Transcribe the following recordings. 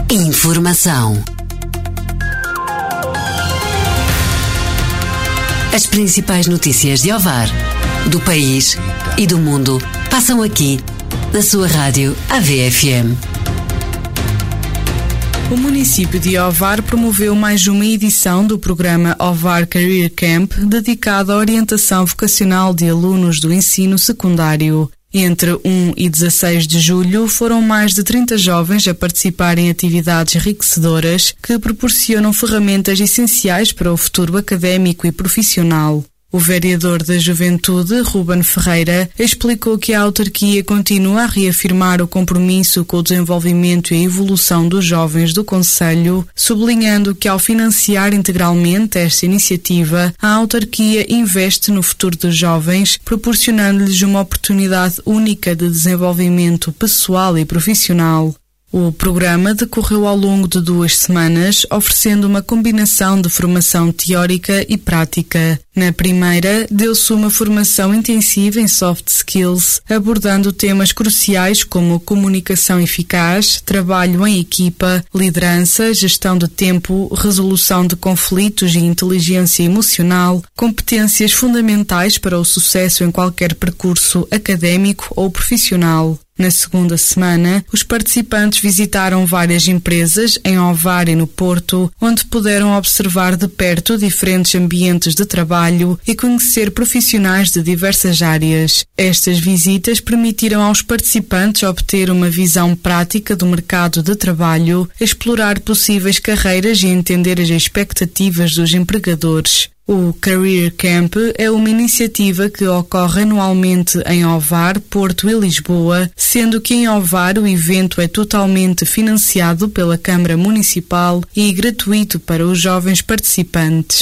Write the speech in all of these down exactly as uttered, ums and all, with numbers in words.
Informação. As principais notícias de Ovar, do país e do mundo passam aqui, na sua rádio A V F M. O município de Ovar promoveu mais uma edição do programa Ovar Career Camp, dedicado à orientação vocacional de alunos do ensino secundário. Entre um e dezasseis de julho, foram mais de trinta jovens a participar em atividades enriquecedoras que proporcionam ferramentas essenciais para o futuro académico e profissional. O vereador da Juventude, Ruben Ferreira, explicou que a autarquia continua a reafirmar o compromisso com o desenvolvimento e a evolução dos jovens do concelho, sublinhando que ao financiar integralmente esta iniciativa, a autarquia investe no futuro dos jovens, proporcionando-lhes uma oportunidade única de desenvolvimento pessoal e profissional. O programa decorreu ao longo de duas semanas, oferecendo uma combinação de formação teórica e prática. Na primeira, deu-se uma formação intensiva em soft skills, abordando temas cruciais como comunicação eficaz, trabalho em equipa, liderança, gestão de tempo, resolução de conflitos e inteligência emocional, competências fundamentais para o sucesso em qualquer percurso académico ou profissional. Na segunda semana, os participantes visitaram várias empresas em Ovar e no Porto, onde puderam observar de perto diferentes ambientes de trabalho e conhecer profissionais de diversas áreas. Estas visitas permitiram aos participantes obter uma visão prática do mercado de trabalho, explorar possíveis carreiras e entender as expectativas dos empregadores. O Career Camp é uma iniciativa que ocorre anualmente em Ovar, Porto e Lisboa, sendo que em Ovar o evento é totalmente financiado pela Câmara Municipal e gratuito para os jovens participantes.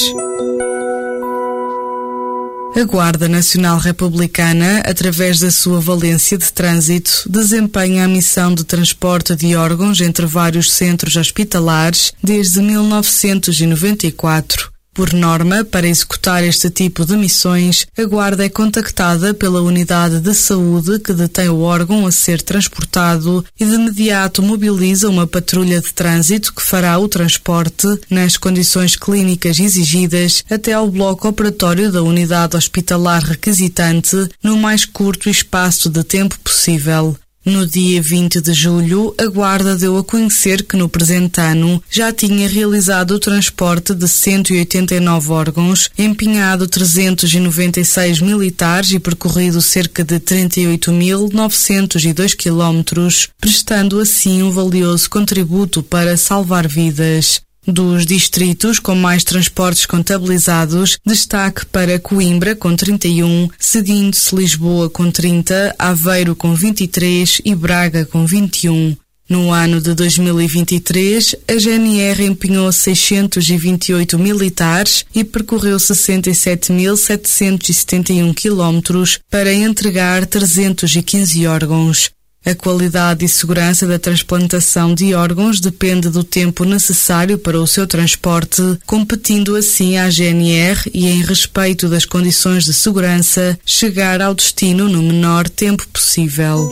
A Guarda Nacional Republicana, através da sua valência de trânsito, desempenha a missão de transporte de órgãos entre vários centros hospitalares desde mil novecentos e noventa e quatro. Por norma, para executar este tipo de missões, a Guarda é contactada pela unidade de saúde que detém o órgão a ser transportado e de imediato mobiliza uma patrulha de trânsito que fará o transporte, nas condições clínicas exigidas, até ao bloco operatório da unidade hospitalar requisitante, no mais curto espaço de tempo possível. No dia vinte de julho, a Guarda deu a conhecer que no presente ano já tinha realizado o transporte de cento e oitenta e nove órgãos, empenhado trezentos e noventa e seis militares e percorrido cerca de trinta e oito mil novecentos e dois quilómetros, prestando assim um valioso contributo para salvar vidas. Dos distritos com mais transportes contabilizados, destaque para Coimbra com trinta e um, seguindo-se Lisboa com trinta, Aveiro com vinte e três e Braga com vinte e um. No ano de dois mil e vinte e três, a G N R empenhou seiscentos e vinte e oito militares e percorreu sessenta e sete mil setecentos e setenta e um quilómetros para entregar trezentos e quinze órgãos. A qualidade e segurança da transplantação de órgãos depende do tempo necessário para o seu transporte, competindo assim à G N R e, em respeito das condições de segurança, chegar ao destino no menor tempo possível.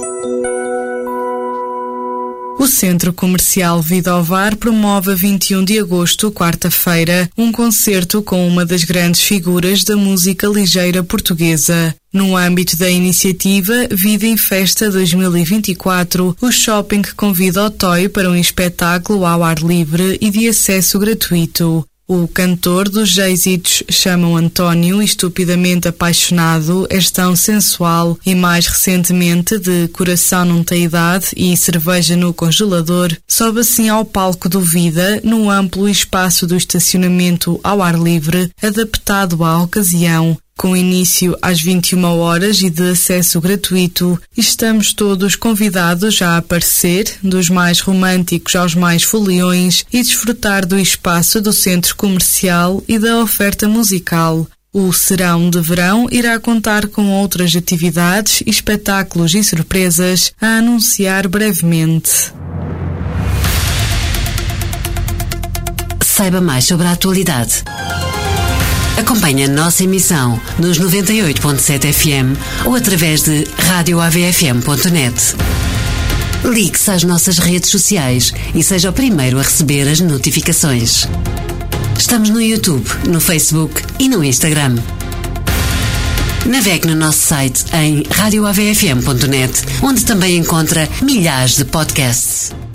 O Centro Comercial Vida Ovar promove a vinte e um de agosto, quarta-feira, um concerto com uma das grandes figuras da música ligeira portuguesa. No âmbito da iniciativa Vida em Festa dois mil e vinte e quatro, o shopping convida o Toy para um espetáculo ao ar livre e de acesso gratuito. O cantor dos êxitos Chamam António, Estupidamente Apaixonado, És Tão Sensual e mais recentemente de Coração Não Tem Idade e Cerveja no Congelador, sobe assim ao palco do Vida, no amplo espaço do estacionamento ao ar livre, adaptado à ocasião. Com início às vinte e uma horas e de acesso gratuito, estamos todos convidados a aparecer, dos mais românticos aos mais foliões, e desfrutar do espaço do centro comercial e da oferta musical. O Serão de Verão irá contar com outras atividades, espetáculos e surpresas a anunciar brevemente. Saiba mais sobre a atualidade. Acompanhe a nossa emissão nos noventa e oito ponto sete F M ou através de rádio A V F M ponto net. Ligue-se às nossas redes sociais e seja o primeiro a receber as notificações. Estamos no YouTube, no Facebook e no Instagram. Navegue no nosso site em radio a v f m ponto net, onde também encontra milhares de podcasts.